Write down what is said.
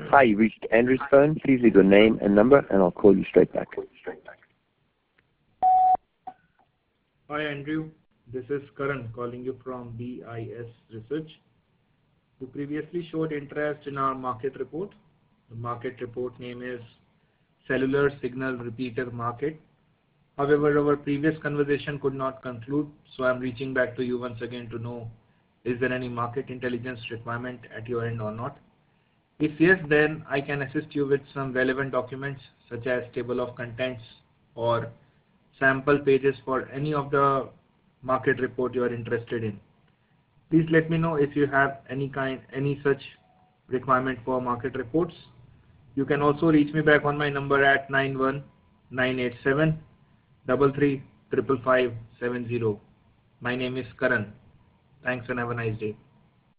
Hi, you reached Andrew's phone. Please leave your name and number, and I'll call you straight back. Hi Andrew, this is Karan calling you from BIS Research. You previously showed interest in our market report. The market report name is Cellular Signal Repeater Market. However, our previous conversation could not conclude, so I'm reaching back to you once again to know, is there any market intelligence requirement at your end or not? If yes, then I can assist you with some relevant documents such as table of contents or sample pages for any of the market report you are interested in. Please let me know if you have any such requirement for market reports. You can also reach me back on my number at 91987 33 55570. My name is Karan. Thanks and have a nice day.